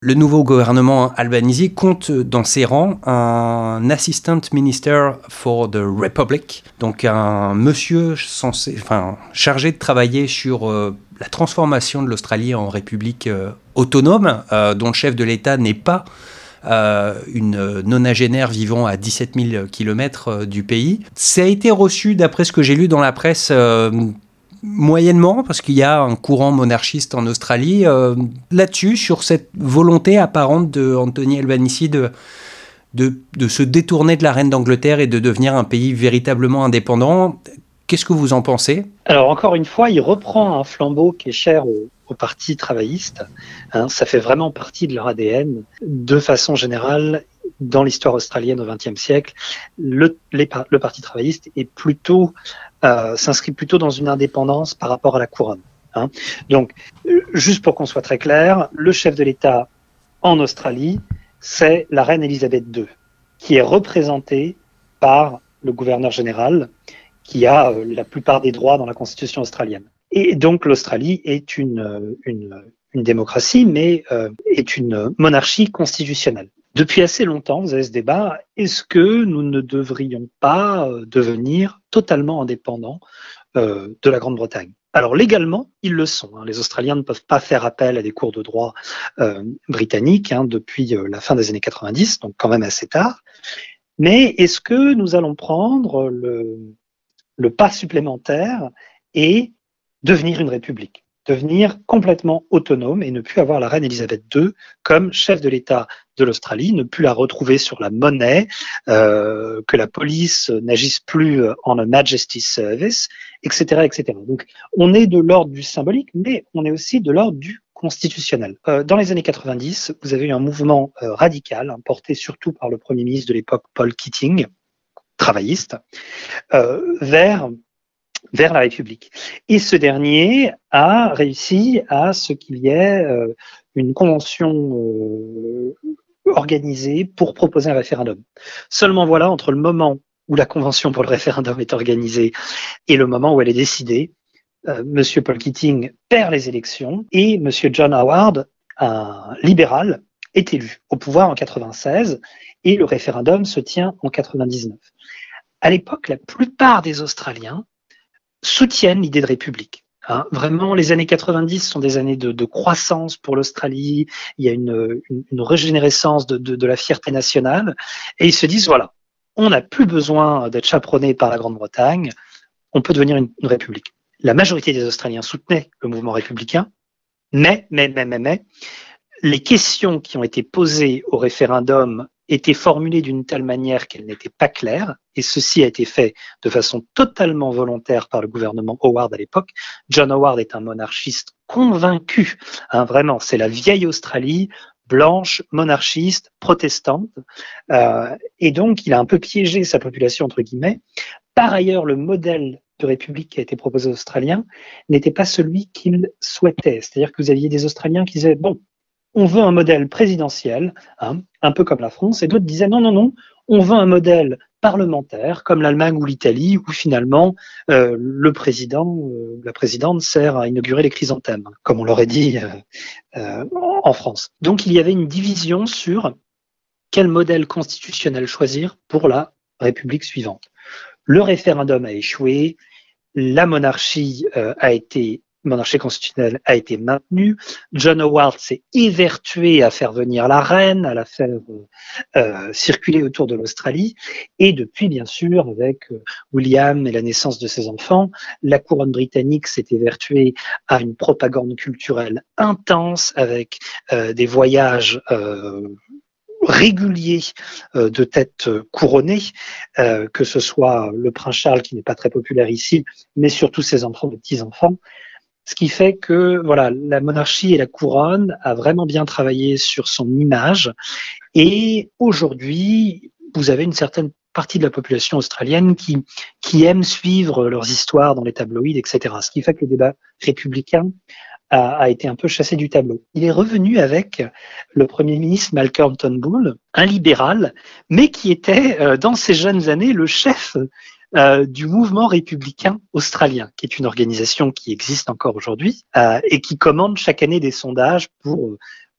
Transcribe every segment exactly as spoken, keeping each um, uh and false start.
Le nouveau gouvernement Albanese compte dans ses rangs un Assistant Minister for the Republic, donc un monsieur censé, enfin, chargé de travailler sur euh, la transformation de l'Australie en république euh, autonome, euh, dont le chef de l'État n'est pas euh, une nonagénaire vivant à dix-sept mille kilomètres euh, du pays. Ça a été reçu, d'après ce que j'ai lu dans la presse, euh, moyennement, parce qu'il y a un courant monarchiste en Australie, euh, là-dessus, sur cette volonté apparente de Anthony Albanese de, de, de se détourner de la reine d'Angleterre et de devenir un pays véritablement indépendant. Qu'est-ce que vous en pensez ? Alors, encore une fois, il reprend un flambeau qui est cher au, au Parti travailliste. Hein, ça fait vraiment partie de leur A D N. De façon générale, dans l'histoire australienne au vingtième siècle, le, les, le Parti travailliste est plutôt, euh, s'inscrit plutôt dans une indépendance par rapport à la couronne. Hein. Donc, juste pour qu'on soit très clair, le chef de l'État en Australie, c'est la reine Elisabeth deux, qui est représentée par le gouverneur général, qui a euh, la plupart des droits dans la Constitution australienne. Et donc, l'Australie est une, une, une démocratie, mais euh, est une monarchie constitutionnelle. Depuis assez longtemps, vous avez ce débat, est-ce que nous ne devrions pas devenir totalement indépendants euh, de la Grande-Bretagne ? Alors légalement, ils le sont. Hein. Les Australiens ne peuvent pas faire appel à des cours de droit euh, britanniques hein, depuis euh, la fin des années quatre-vingt-dix, donc quand même assez tard. Mais est-ce que nous allons prendre le, le pas supplémentaire et devenir une république ? Devenir complètement autonome et ne plus avoir la reine Elisabeth deux comme chef de l'État de l'Australie, ne plus la retrouver sur la monnaie, euh, que la police n'agisse plus en un Majesty's Service, et cetera, et cetera. Donc, on est de l'ordre du symbolique, mais on est aussi de l'ordre du constitutionnel. Euh, dans les années quatre-vingt-dix, vous avez eu un mouvement euh, radical, hein, porté surtout par le Premier ministre de l'époque, Paul Keating, travailliste, euh, vers vers la République. Et ce dernier a réussi à ce qu'il y ait euh, une convention euh, organisée pour proposer un référendum. Seulement voilà, entre le moment où la convention pour le référendum est organisée et le moment où elle est décidée, euh, Monsieur Paul Keating perd les élections et Monsieur John Howard, un libéral, est élu au pouvoir en quatre-vingt-seize et le référendum se tient en quatre-vingt-dix-neuf. À l'époque, la plupart des Australiens soutiennent l'idée de république. Hein. Vraiment, les années quatre-vingt-dix sont des années de, de croissance pour l'Australie. Il y a une, une, une régénérescence de, de, de la fierté nationale. Et ils se disent, voilà, on n'a plus besoin d'être chaperonné par la Grande-Bretagne. On peut devenir une, une république. La majorité des Australiens soutenaient le mouvement républicain. Mais, mais, mais, mais, mais, les questions qui ont été posées au référendum étaient formulées d'une telle manière qu'elles n'étaient pas claires, et ceci a été fait de façon totalement volontaire par le gouvernement Howard à l'époque. John Howard est un monarchiste convaincu, hein, vraiment, c'est la vieille Australie, blanche, monarchiste, protestante, euh, et donc il a un peu piégé sa population, entre guillemets. Par ailleurs, le modèle de république qui a été proposé aux Australiens n'était pas celui qu'ils souhaitaient, c'est-à-dire que vous aviez des Australiens qui disaient, bon, on veut un modèle présidentiel, hein, un peu comme la France, et d'autres disaient non, non, non, on veut un modèle parlementaire, comme l'Allemagne ou l'Italie, où finalement euh, le président, euh, la présidente sert à inaugurer les chrysanthèmes, comme on l'aurait dit euh, euh, en France. Donc il y avait une division sur quel modèle constitutionnel choisir pour la République suivante. Le référendum a échoué, la monarchie euh, a été monarchie constitutionnelle a été maintenue. John Howard s'est évertué à faire venir la reine, à la faire euh, circuler autour de l'Australie. Et depuis, bien sûr, avec euh, William et la naissance de ses enfants, la couronne britannique s'est évertuée à une propagande culturelle intense avec euh, des voyages euh, réguliers euh, de têtes couronnées, euh, que ce soit le prince Charles, qui n'est pas très populaire ici, mais surtout ses enfants, de petits-enfants. Ce qui fait que voilà, la monarchie et la couronne a vraiment bien travaillé sur son image. Et aujourd'hui, vous avez une certaine partie de la population australienne qui, qui aime suivre leurs histoires dans les tabloïds, et cetera. Ce qui fait que le débat républicain a, a été un peu chassé du tableau. Il est revenu avec le Premier ministre Malcolm Turnbull, un libéral, mais qui était, euh, dans ses jeunes années, le chef Euh, du mouvement républicain australien, qui est une organisation qui existe encore aujourd'hui euh, et qui commande chaque année des sondages pour euh,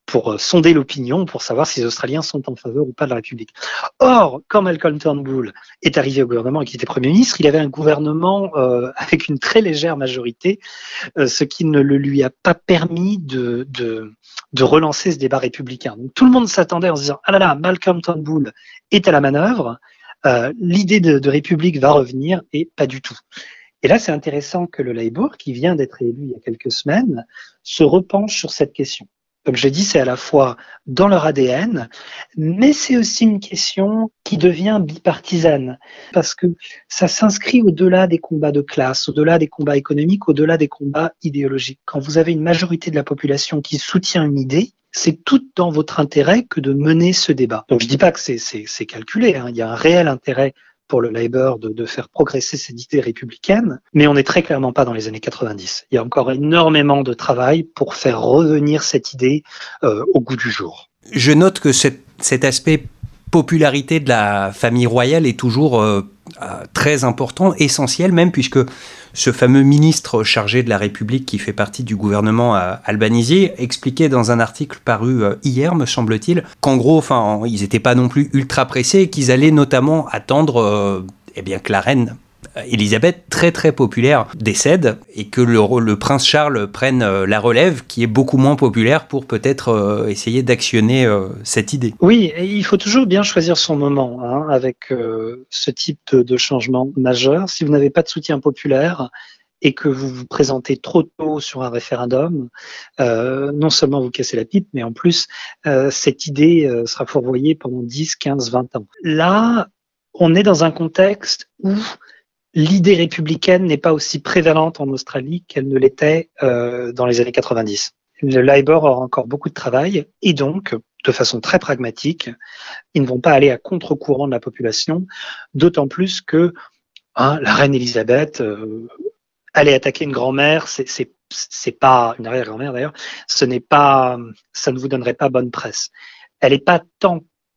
pour sonder l'opinion, pour savoir si les Australiens sont en faveur ou pas de la République. Or, quand Malcolm Turnbull est arrivé au gouvernement et qu'il était Premier ministre, il avait un gouvernement euh, avec une très légère majorité, euh, ce qui ne le lui a pas permis de, de, de relancer ce débat républicain. Donc, tout le monde s'attendait en se disant « Ah là là, Malcolm Turnbull est à la manœuvre, euh, l'idée de, de République va revenir » et pas du tout. Et là, c'est intéressant que le Labour, qui vient d'être élu il y a quelques semaines, se repenche sur cette question. Comme je l'ai dit, c'est à la fois dans leur A D N, mais c'est aussi une question qui devient bipartisane, parce que ça s'inscrit au-delà des combats de classe, au-delà des combats économiques, au-delà des combats idéologiques. Quand vous avez une majorité de la population qui soutient une idée, c'est tout dans votre intérêt que de mener ce débat. Donc je dis pas que c'est, c'est, c'est calculé, hein. Il y a un réel intérêt pour le Labour de, de faire progresser cette idée républicaine, mais on n'est très clairement pas dans les années quatre-vingt-dix. Il y a encore énormément de travail pour faire revenir cette idée euh, au goût du jour. Je note que cet, cet aspect popularité de la famille royale est toujours euh, très important, essentiel même, puisque ce fameux ministre chargé de la République qui fait partie du gouvernement à Albanese expliquait dans un article paru euh, hier, me semble-t-il, qu'en gros, enfin, ils n'étaient pas non plus ultra pressés et qu'ils allaient notamment attendre euh, eh bien, que la reine Elisabeth, très très populaire, décède et que le, le prince Charles prenne euh, la relève, qui est beaucoup moins populaire, pour peut-être euh, essayer d'actionner euh, cette idée. Oui, et il faut toujours bien choisir son moment hein, avec euh, ce type de, de changement majeur. Si vous n'avez pas de soutien populaire et que vous vous présentez trop tôt sur un référendum, euh, non seulement vous cassez la pipe, mais en plus, euh, cette idée euh, sera fourvoyée pendant dix, quinze, vingt ans. Là, on est dans un contexte où l'idée républicaine n'est pas aussi prévalente en Australie qu'elle ne l'était euh, dans les années quatre-vingt-dix. Le Labour aura encore beaucoup de travail et donc, de façon très pragmatique, ils ne vont pas aller à contre-courant de la population, d'autant plus que hein, la reine Elisabeth, euh, aller attaquer une grand-mère, c'est, c'est, c'est pas une arrière-grand-mère d'ailleurs, ce n'est pas, ça ne vous donnerait pas bonne presse. Elle n'est pas tant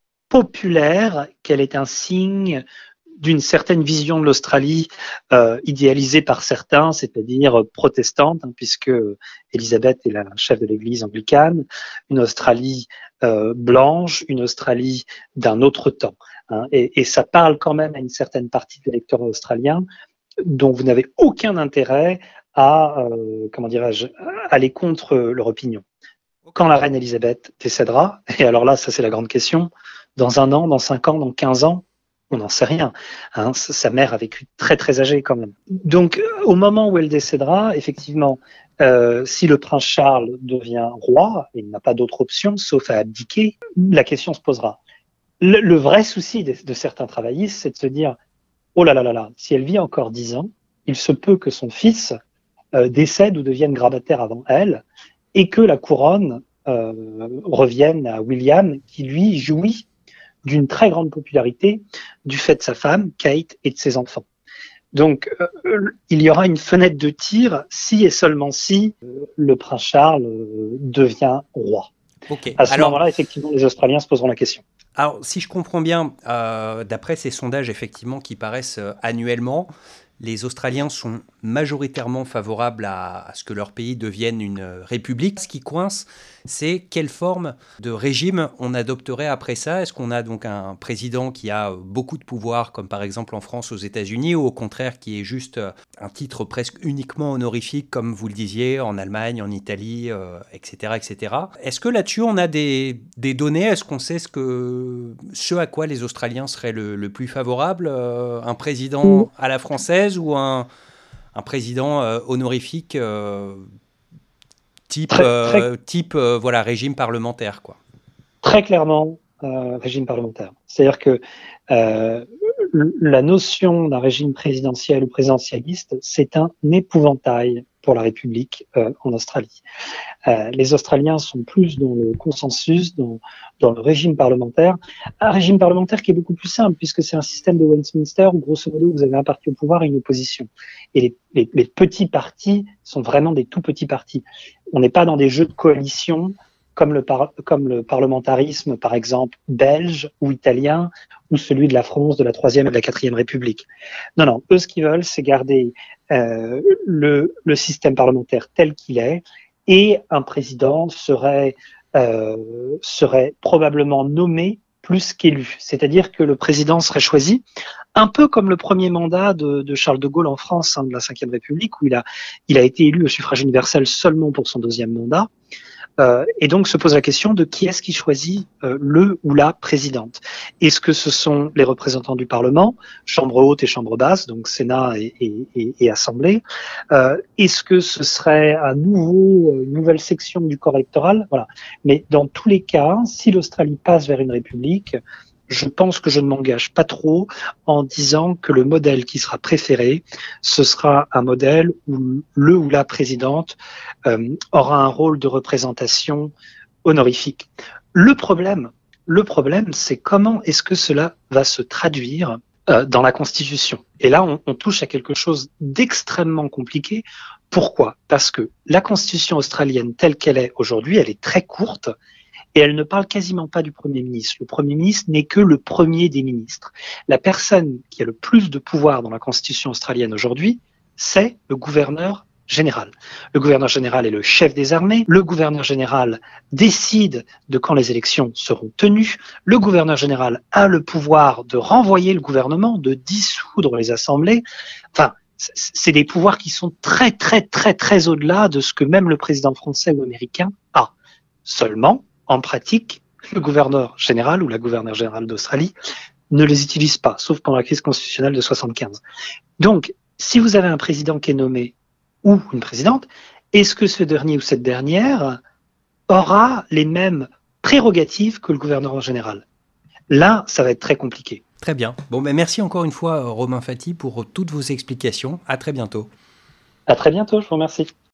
populaire qu'elle est un signe d'une certaine vision de l'Australie euh, idéalisée par certains, c'est-à-dire protestante, hein, puisque Elisabeth est la chef de l'Église anglicane, une Australie euh, blanche, une Australie d'un autre temps. Hein, et, et ça parle quand même à une certaine partie des électeurs australiens dont vous n'avez aucun intérêt à, euh, comment dirais-je, aller contre leur opinion. Quand la reine Elisabeth décédera, et alors là, ça c'est la grande question, dans un an, dans cinq ans, dans quinze ans, on n'en sait rien. Hein, sa mère a vécu très très âgée quand même. Donc au moment où elle décédera, effectivement, euh, si le prince Charles devient roi, il n'a pas d'autre option sauf à abdiquer, la question se posera. Le, le vrai souci de, de certains travaillistes, c'est de se dire oh là là là là, si elle vit encore dix ans, il se peut que son fils euh, décède ou devienne grabataire avant elle, et que la couronne euh, revienne à William, qui lui jouit d'une très grande popularité du fait de sa femme, Kate, et de ses enfants. Donc, euh, il y aura une fenêtre de tir si et seulement si euh, le prince Charles euh, devient roi. Okay. À ce Alors, moment-là, effectivement, les Australiens se poseront la question. Alors, si je comprends bien, euh, d'après ces sondages effectivement qui paraissent euh, annuellement, les Australiens sont majoritairement favorables à, à ce que leur pays devienne une euh, république. Ce qui coince, c'est quelle forme de régime on adopterait après ça. Est-ce qu'on a donc un président qui a beaucoup de pouvoir, comme par exemple en France, aux États-Unis, ou au contraire qui est juste un titre presque uniquement honorifique, comme vous le disiez, en Allemagne, en Italie, euh, et cetera, et cetera. Est-ce que là-dessus, on a des, des données? Est-ce qu'on sait ce, que, ce à quoi les Australiens seraient le, le plus favorables? euh, Un président à la française ou un, un président euh, honorifique euh, type, très, très, euh, type euh, voilà, régime parlementaire, quoi. Très clairement, euh, régime parlementaire. C'est-à-dire que euh, la notion d'un régime présidentiel ou présidentialiste, c'est un épouvantail pour la République euh, en Australie. Euh, les Australiens sont plus dans le consensus, dans, dans le régime parlementaire. Un régime parlementaire qui est beaucoup plus simple, puisque c'est un système de Westminster où, grosso modo, vous avez un parti au pouvoir et une opposition. Et les, les, les petits partis sont vraiment des tout petits partis. On n'est pas dans des jeux de coalition comme le, par, comme le parlementarisme, par exemple, belge ou italien, ou celui de la France, de la Troisième et de la Quatrième République. Non, non, eux, ce qu'ils veulent, c'est garder euh, le, le système parlementaire tel qu'il est, et un président serait euh, serait probablement nommé plus qu'élu. C'est-à-dire que le président serait choisi, un peu comme le premier mandat de, de Charles de Gaulle en France, hein, de la Cinquième République, où il a, il a été élu au suffrage universel seulement pour son deuxième mandat. Euh, et donc se pose la question de qui est-ce qui choisit euh, le ou la présidente. Est-ce que ce sont les représentants du Parlement, chambre haute et chambre basse, donc Sénat et, et, et, et Assemblée? euh, Est-ce que ce serait un nouveau, une nouvelle section du corps électoral? Voilà. Mais dans tous les cas, si l'Australie passe vers une république, je pense que je ne m'engage pas trop en disant que le modèle qui sera préféré, ce sera un modèle où le ou la présidente euh, aura un rôle de représentation honorifique. Le problème, le problème, c'est comment est-ce que cela va se traduire euh, dans la Constitution. Et là, on, on touche à quelque chose d'extrêmement compliqué. Pourquoi ? Parce que la Constitution australienne telle qu'elle est aujourd'hui, elle est très courte. Et elle ne parle quasiment pas du Premier ministre. Le Premier ministre n'est que le premier des ministres. La personne qui a le plus de pouvoir dans la Constitution australienne aujourd'hui, c'est le gouverneur général. Le gouverneur général est le chef des armées. Le gouverneur général décide de quand les élections seront tenues. Le gouverneur général a le pouvoir de renvoyer le gouvernement, de dissoudre les assemblées. Enfin, c'est des pouvoirs qui sont très, très, très, très au-delà de ce que même le président français ou américain a. Seulement, en pratique, le gouverneur général ou la gouverneure générale d'Australie ne les utilise pas, sauf pendant la crise constitutionnelle de soixante-quinze. Donc, si vous avez un président qui est nommé ou une présidente, est-ce que ce dernier ou cette dernière aura les mêmes prérogatives que le gouverneur général? Là, ça va être très compliqué. Très bien. Bon, ben merci encore une fois, Romain Faty, pour toutes vos explications. À très bientôt. À très bientôt, je vous remercie.